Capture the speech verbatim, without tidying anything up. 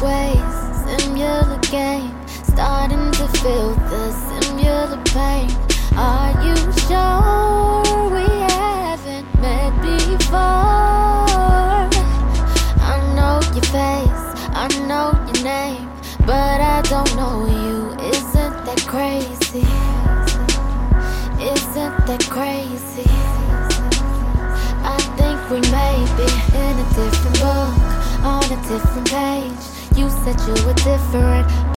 ways, similar game, starting to feel the similar pain. Are you sure we haven't met before? I know your face, I know your name, but I don't know you. Isn't that crazy? Isn't that crazy? I think we may be in a different book, on a different page. You said you were different,